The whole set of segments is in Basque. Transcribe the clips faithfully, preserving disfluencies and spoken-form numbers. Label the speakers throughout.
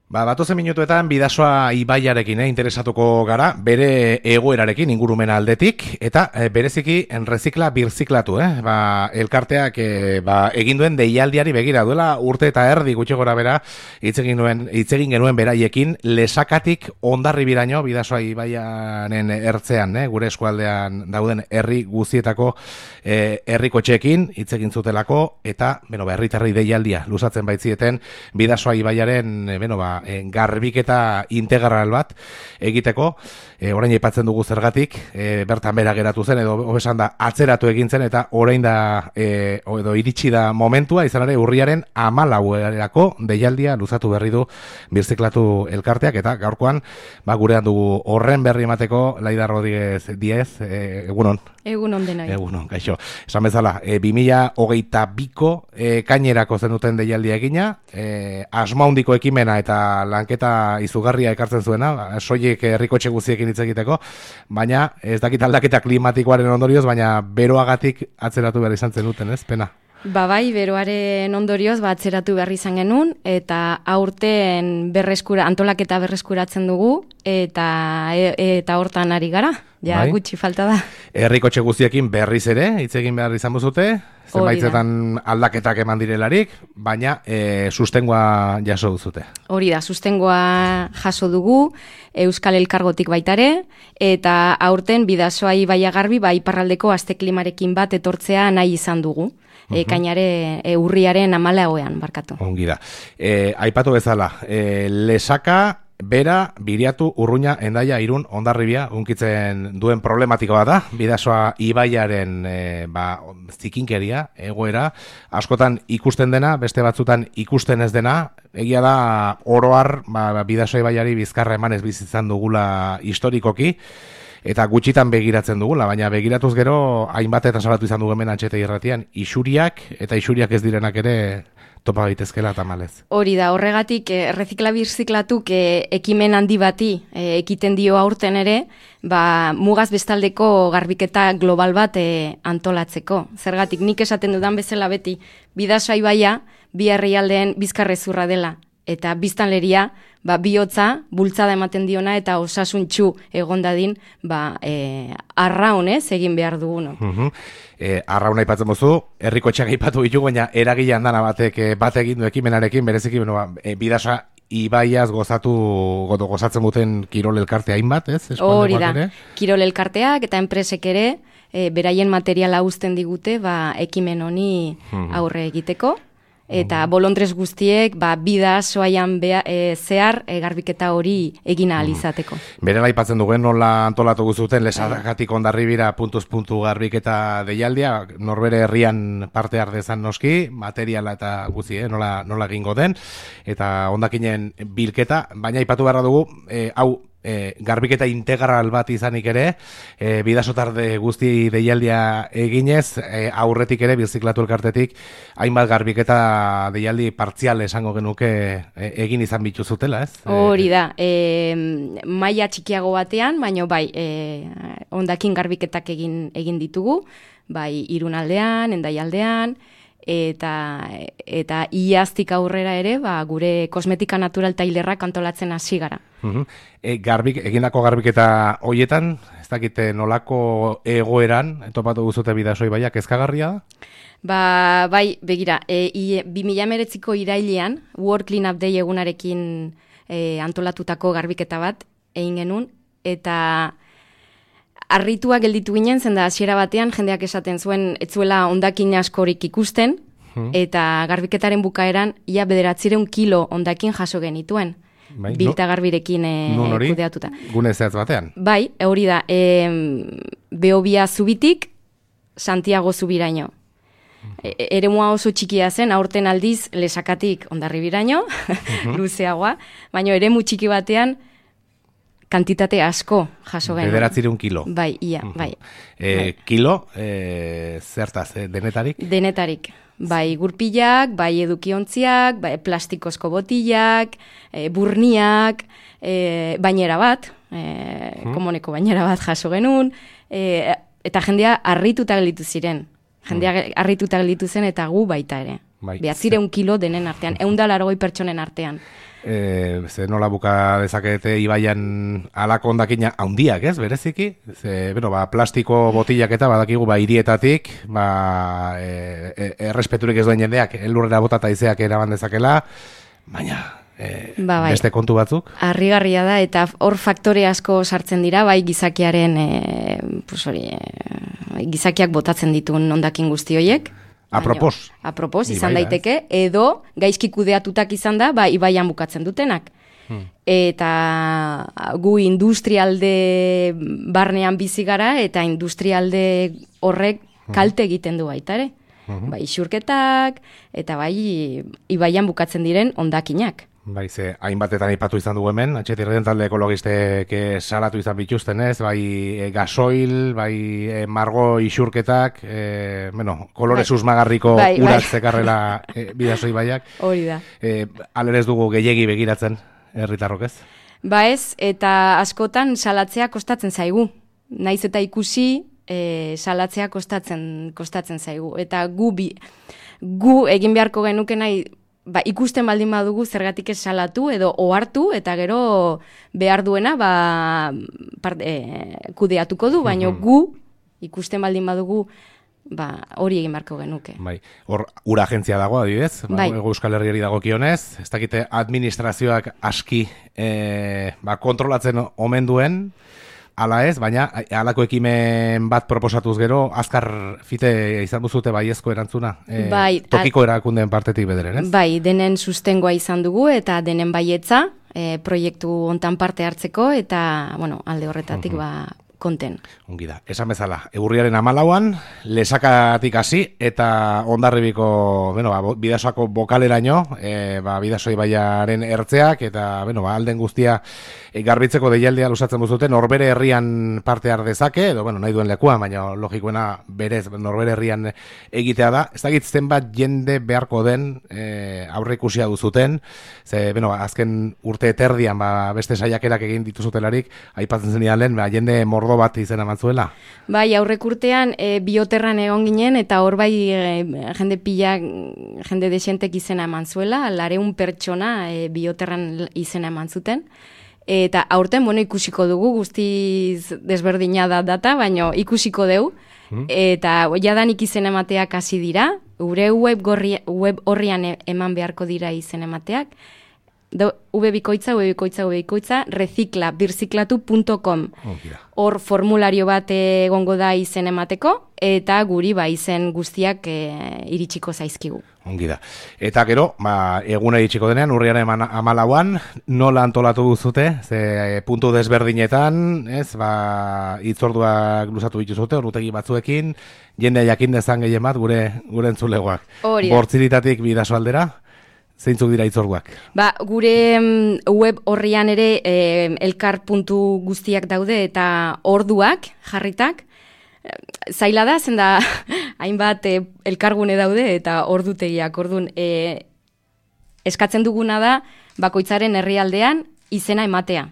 Speaker 1: Ba, batozen minutuetan Bidasoa ibaiarekin eh, interesatuko gara, bere egoerarekin ingurumen aldetik, eta eh, bereziki enrezikla birziklatu, eh? Ba, elkarteak eh, ba, egin duen deialdiari begira duela urte eta erdi gutxi gora bera, hitz egin nuen, hitz egin genuen beraiekin, Lesakatik Hondarribiraino Bidasoa ibaiaren ertzean, eh, gure eskualdean dauden herri guztietako eh, herrikotxeekin hitz egin zutelako, eta, beno, ba, herritarrei deialdia luzatzen baitzieten Bidasoa ibaiaren, eh, beno, ba, E, garbiketa integral bat egiteko, e, orain aipatzen dugu zergatik, e, bertan bera geratu zen, edo hobesan da atzeratu egin zen, eta orain da, e, edo iritsi da momentua, izan ere urriaren hamalauerako deialdia luzatu berri du birziklatu elkarteak, eta gaurkoan, ba, gurean dugu horren berri emateko Laida Rodríguez Diez, e, egunon.
Speaker 2: Egunon denoi.
Speaker 1: Egunon, gaixo. Esan bezala, e, bi mila hogeita biko e, kainerako zenuten deialdia egina, e, asmaundiko ekimena eta lanketa izugarria ekartzen zuena, soilik herrikotxe guztiekin hitz egiteko, baina ez dakit aldaketa klimatikoaren ondorioz, baina beroagatik atzeratu behar izan zenuten, ez? Pena.
Speaker 2: Ba bai, beroaren ondorioz ba atzeratu behar izan genuen, eta aurten berreskura, antolaketa berreskuratzen dugu, eta e, eta hortan ari gara, ja bai. Gutxi falta da.
Speaker 1: Herrikotxe guztiekin berriz ere, hitz egin behar izan buzute, zenbaitzetan aldaketak eman direlarik, baina e, sustengoa jaso duzute.
Speaker 2: Hori da, sustengoa jaso dugu, Euskal Elkargotik baitare, eta aurten Bidasoa ibaia garbi, ba iparraldeko aste klimarekin bat etortzea nahi izan dugu. E, kainare e, urriaren hamalauean barkatu.
Speaker 1: Ongi da. E, aipatu bezala, e, Lesaka, Bera, Biriatu, Urruña, Hendaia, Irun, Hondarribia, unkitzen duen problematikoa da, Bidasoa ibaiaren e, ba, zikinkeria, egoera, askotan ikusten dena, beste batzutan ikusten ez dena, egia da oroar, ba, Bidasoa ibaiari bizkarra emanez bizitzan dugula historikoki, eta gutxitan begiratzen dugula, baina begiratuz gero hainbat eta salatu izan dugu hemen Antxete irratian, isuriak eta isuriak ez direnak ere topa gaitezkela tamalez.
Speaker 2: Hori da, horregatik errezikla birziklatuk ekimen handi bati e, ekiten dio aurten ere, ba, mugaz bestaldeko garbiketa global bat e, antolatzeko. Zergatik nik esaten dudan bezala beti, Bidasoa ibaia bi herrialdeen bizkarrezurra dela, eta biztanleria, ba, bihotza, bultzada ematen diona, eta osasuntxu egon dadin, ba, e, arraunez egin behar duguno.
Speaker 1: Uh-huh. E, arrauna ipatzen mozu, herrikotxeak ipatu ditugu, baina eragilean dana batek e, bat egin du ekimenarekin, bereziki, bueno, ba, e, Bidasoa ibaiaz gozatu, goto, gozatzen duten kirol elkartea hainbat, ez?
Speaker 2: Hori da, ere? Kirol elkarteak eta enpresek ere, e, beraien materiala uzten digute, ba, ekimen honi aurre egiteko. Eta bolondrez guztiek, ba, Bidasoaian e, zehar e, garbiketa hori egin ahal izateko.
Speaker 1: Berela aipatzen duen nola antolatu guztuten Lesakatik Hondarribira puntuz puntu garbiketa deialdia, norbere herrian parte ardezan noski, materiala eta guzti, eh, nola, nola egingo den, eta hondakinen bilketa, baina aipatu beharra dugu, e, hau, E, garbiketa integral bat izanik ere, e, Bidasotarde guzti deialdia eginez, e, aurretik ere birziklatu elkartetik hainbat garbiketa deialdi partzial esango genuke e, egin izan bitu zutela, ez?
Speaker 2: Hori da, e, maila txikiago batean, baina bai, e, hondakin garbiketak egin egin ditugu, bai Irunaldean, Hendaialdean, eta eta iaztik aurrera ere, ba, gure kosmetika natural tailerrak antolatzen hasi gara.
Speaker 1: Uh-huh. E, garbik, egindako garbiketa hoietan, ez dakite nolako egoeran, topatu guzute Bidasoa ibaia, kezkagarria da?
Speaker 2: Ba, bai, begira, e, bi mila hemeretziko irailean, World Clean Up Day egunarekin e, antolatutako garbiketa bat egin genuen, eta arritua gelditu ginen, zen da hasiera batean, jendeak esaten zuen, etzuela hondakin askorik ikusten, hmm. eta garbiketaren bukaeran, ia bederatzireun kilo hondakin jaso genituen. Bai, bilta garbirekin e, kudeatuta.
Speaker 1: Gune zehatz batean?
Speaker 2: Bai, hori da, e, Behobia zubitik, Santiago zubiraino. E, eremua oso txikia zen, aurten aldiz Lesakatik Hondarribiraino, uh-huh. luzeagoa, baina eremu txiki batean, kantitate asko jaso genuen.
Speaker 1: Bederatzireun kilo.
Speaker 2: Bai, ia, bai.
Speaker 1: E,
Speaker 2: bai.
Speaker 1: Kilo, e, zertaz, e, denetarik?
Speaker 2: Denetarik. Bai, gurpilak, bai edukiontziak, bai plastikozko botilak, e, burniak, e, bainera bat, e, hmm. komoneko bainera bat jaso genuen, e, eta jendea harrituta gelditu ziren. Jendea hmm. harrituta gelditu zen eta gu baita ere. Bai. Behatzireun kilo denen artean, ehun eta laurogei pertsonen artean.
Speaker 1: E, ze nola buka dezakete ibaian alako ondakina handiak, ez, bereziki? Ze, bueno, ba, plastiko botillak eta badakigu, ba, hirietatik, ba, e, e, errespeturik ez duen jendeak, elurrera botata izeak eraban dezakela, baina... E, ba, bai. Beste kontu batzuk?
Speaker 2: Harrigarria da, eta hor faktore asko sartzen dira, bai gizakiaren, e, pues hori, e, gizakiak botatzen dituen hondakin guzti horiek.
Speaker 1: Apropos.
Speaker 2: Apropos, izan daiteke, edo gaizki kudeatutak izan da, ba, ibaian bukatzen dutenak. Hmm. Eta gu industrialde barnean bizi gara, eta industrialde horrek kalte egiten du baita, ere? Hmm. Bai, isurketak, eta bai, ibaian bukatzen diren hondakinak.
Speaker 1: Bai, ze, hainbatetan ipatu izan dugu hemen, atxetirren talde ekologistek salatu izan bituzten ez, bai e, gasoil, bai e, margo isurketak, e, bueno, kolore susmagarriko bai, urak bai. Zekarrela e, bidasoi baiak.
Speaker 2: Hori da.
Speaker 1: E, alerez dugu gehiegi begiratzen, herritarrok ez?
Speaker 2: Ba ez, eta askotan salatzea kostatzen zaigu. Naiz eta ikusi, e, salatzea kostatzen, kostatzen zaigu. Eta gu, bi, gu egin beharko genuke nahi, ba, ikusten baldin badugu zergatik ez salatu edo ohartu eta gero behar duena ba, part, e, kudeatuko du, baina mm-hmm. gu ikusten baldin badugu ba, hori egin beharko genuke.
Speaker 1: Bai, hor ura agentzia dago adibidez, ba, bai. Euskal Herriari dagokionez, ez dakite administrazioak aski e, ba, kontrolatzen omen duen, ala ez, baina halako ekimen bat proposatuz gero, azkar fite izan duzute baiezko erantzuna, e, bai, tokiko erakundeen partetik bederen, ez?
Speaker 2: Bai, denen sustengoa izan dugu eta denen baietza e, proiektu hontan parte hartzeko eta, bueno, alde horretatik uh-huh. ba, konten.
Speaker 1: Ongi da, esan bezala, Egurriaren hamalauan, lesakatik hasi eta Hondarribiko, bueno, ba, Bidasoako bokaleraino, e, ba, Bidasoi baiaren ertzeak eta, bueno, ba, alden guztia e, garbitzeko deialdea lusatzen duzute, norbere herrian parte har dezake, edo, bueno, nahi duen lekua, baina logikoena berez norbere herrian egitea da. Ez dakit zenbat jende beharko den e, aurre ikusia duzuten, ze, bueno, azken urte eterdian, ba, beste saiakerak egin dituzutelarik, aipatzen zen lehen, ba, jende mordo bat izena mantzuela?
Speaker 2: Bai, aurrek urtean e, bioterran egon ginen, eta hor bai e, jende pila, jende desentek izena eman zuela, lareun pertsona e, bioterran izena eman zuten. Eta aurten, bueno, ikusiko dugu, guztiz desberdina da data, baina ikusiko dugu. Hmm. Eta jadanik izen emateak hasi dira, gure web, gorri, web horrian eman beharko dira izen emateak, ubebikoitza, ubebikoitza, ubebikoitza, recicla, birziklatu punto com. Hor formulario bat egongo da izen emateko, eta guri ba izen guztiak e, iritsiko zaizkigu.
Speaker 1: Ongi da. Eta gero, ba, eguna iritsiko denean, urriaren hamalauan, nola antolatu duzute, ze puntu desberdinetan, ez, ba, itzorduak luzatu dituzute, orrutegi batzuekin, jendea jakin dezan gehien bat, gure, gure entzulegoak. Bortziritatik Bidaso aldera, zeintzuk dira itzorduak?
Speaker 2: Ba, gure web horrian ere eh, elkar puntu guztiak daude eta orduak jarritak. Zaila da, zen da hainbat eh, elkargune daude eta ordutegiak. Ordun eh, eskatzen duguna da bakoitzaren herrialdean izena ematea.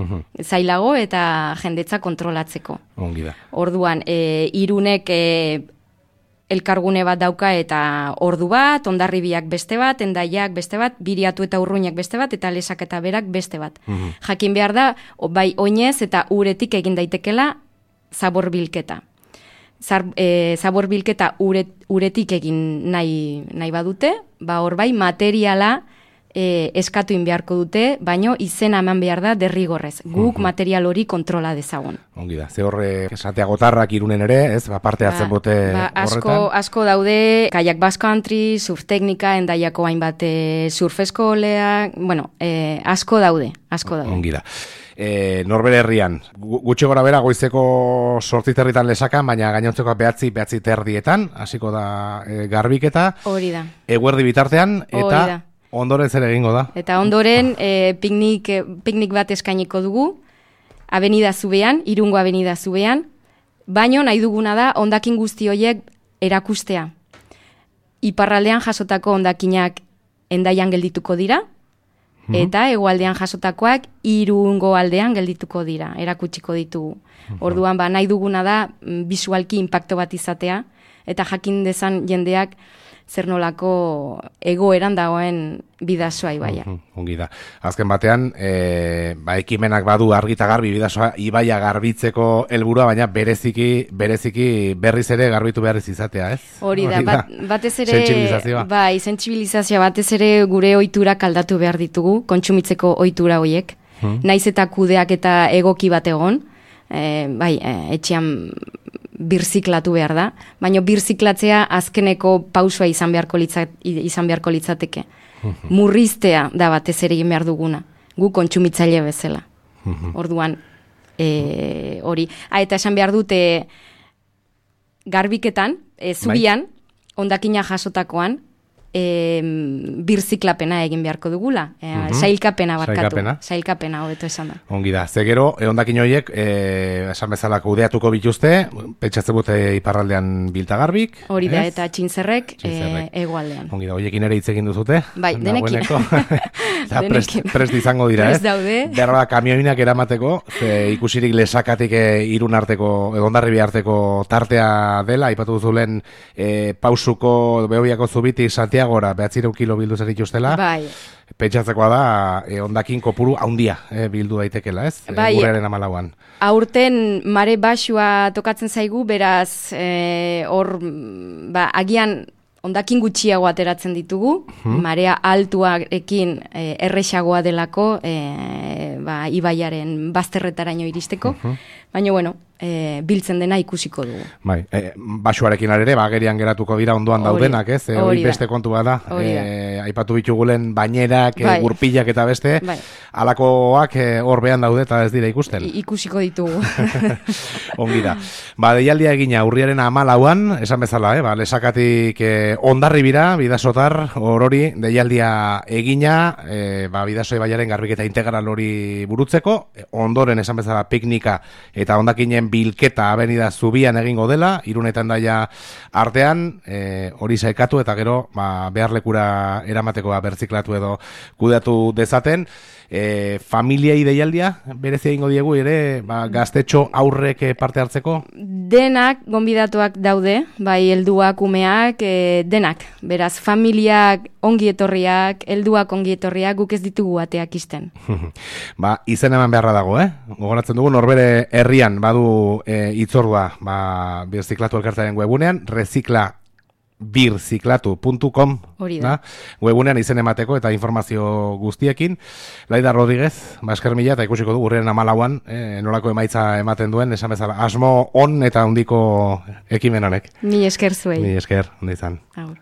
Speaker 2: Zailago eta jendetza kontrolatzeko.
Speaker 1: Ongi da.
Speaker 2: Orduan, eh, Irunek eh, elkargune bat dauka eta ordu bat, Hondarribiak beste bat, Hendaiak beste bat, Biriatu eta Urruñak beste bat, eta Lesak eta Berak beste bat. Mm-hmm. Jakin behar da, bai oinez eta uretik egin daitekela zabor bilketa. Zar, e, zabor bilketa uret, uretik egin nahi, nahi badute, ba hor bai materiala e, eskatu beharko dute, baino izena eman behar da derrigorrez. Guk uh-huh. material hori kontrola dezagun.
Speaker 1: Ongi da, ze horre esatea gotarrak Irunen ere, ez, ba, parte hartzen ba, bote ba,
Speaker 2: asko,
Speaker 1: horretan?
Speaker 2: Asko daude, Kayak Basque Country, surf teknika, Hendaiako hainbat e, surf eskolea, bueno, e, asko daude, asko daude.
Speaker 1: Ongi da. E, norbere herrian, gutxi gora bera goizeko sortzi territan Lesakan, baina gainontzeko behatzi, behatzi terdietan, hasiko da e, garbiketa.
Speaker 2: Hori da.
Speaker 1: Eguerdi bitartean, eta ondoren zer egingo da.
Speaker 2: Eta ondoren e, piknik, e, piknik bat eskainiko dugu, Avenida Zubean, Irungo Avenida Zubean, baino nahi duguna da hondakin guzti horiek erakustea. Iparraldean jasotako hondakinak Hendaian geldituko dira, eta hegoaldean jasotakoak Irungo aldean geldituko dira, erakutsiko ditugu. Orduan, ba, nahi duguna da bisualki inpakto bat izatea, eta jakin dezan jendeak zer nolako egoeran dagoen Bidasoa ibaia.
Speaker 1: Uh, ongi da. Azken batean, e, ba, ekimenak badu argi eta garbi Bidasoa ibaia garbitzeko helburua, baina bereziki bereziki berriz ere garbitu behar ez izatea, ez?
Speaker 2: Hori da, bat, batez ere
Speaker 1: sentsibilizazioa.
Speaker 2: Bai, sentsibilizazioa batez ere gure ohiturak aldatu behar ditugu, kontsumitzeko ohitura horiek. Hmm. Naiz eta kudeak eta egoki bat egon, e, bai, e, etxean birziklatu behar da, baina birziklatzea azkeneko pausua izan beharko, litzat, izan beharko litzateke. Murriztea da batez ere egin behar duguna, gu kontsumitzaile bezala. Orduan, e, hori. Ha, eta esan behar dute garbiketan, e, zubian, hondakina jasotakoan, E, birziklapena egin beharko dugula. E, uh-huh. Sailkapena barkatu. Sailkapena. Sailkapena, hobeto esan da.
Speaker 1: Ongi da. Zegero, hondakin horiek, e, esan bezala kudeatuko bituzte, pentsatzen dute iparraldean biltagarbik.
Speaker 2: Hori da, eta txintzerrek, txintzerrek. E, egualdean.
Speaker 1: Ongi da, horiekin ere hitz egin duzute.
Speaker 2: Bai, denekin.
Speaker 1: prest, prest izango dira, ez?
Speaker 2: Prest daude.
Speaker 1: Berba, kamioinak eramateko, ze ikusirik lesakatik irun arteko, egondarri arteko tartea dela, aipatu duzulen e, pausuko, behobiako zubitik, Santiago gora, behatzireun kilo bildu zer dituztela,
Speaker 2: bai.
Speaker 1: Pentsatzekoa da, e, hondakin kopuru haundia e, bildu daitekela, ez?
Speaker 2: Bai,
Speaker 1: e, Uraren amalauan.
Speaker 2: Aurten mare basua tokatzen zaigu, beraz, hor, e, ba, agian hondakin gutxiago ateratzen ditugu, hmm. marea altuarekin e, erresagoa delako, e, ba, ibaiaren bazterretaraino iristeko, uh-huh. baina, bueno, E, biltzen dena ikusiko dugu.
Speaker 1: Bai, e, basuarekin ere, bagerian geratuko dira ondoan ori, daudenak, ez? E, hori beste kontua da. E, aipatu bitugulen bainerak, bai. e, gurpilak eta beste, bai. Alakoak hor e, behan daude eta ez dira ikusten.
Speaker 2: I, ikusiko ditugu.
Speaker 1: Ongi da. Ba, deialdia egina urriaren amalauan, esan bezala, eh? Ba, lesakatik e, ondarri bira, bidasotar, orori, deialdia egina, e, ba, Bidasoa ibaiaren garbiketa integral hori burutzeko, e, ondoren esan bezala piknika eta hondakinen bilketa abenida zubian egingo dela, Irunetan daia artean, e, hori saikatu eta gero ba, beharlekura eramateko berziklatu edo kudeatu dezaten. E, familiai deialdia, berezia egingo diegu ere, ba, gaztetxo aurrek parte hartzeko?
Speaker 2: Denak, gonbidatuak daude, bai helduak, umeak, e, denak. Beraz, familiak ongi etorriak, helduak ongi etorriak, guk ez ditugu ateak isten.
Speaker 1: Ba, izen eman beharra dago, eh? Gogoratzen dugu, norbere herrian badu e, itzordua, ba, birziklatu elkartaren webunean, rezikla birziklatu puntu com webunean izen emateko eta informazio guztiekin. Laida Rodríguez, basker mila, eta ikusiko du urriaren amalauan, eh, nolako emaitza ematen duen, esan bezala, asmo on eta handiko ekimen honek.
Speaker 2: Mi esker zuei.
Speaker 1: Mi esker, ondo izan.
Speaker 2: Aur.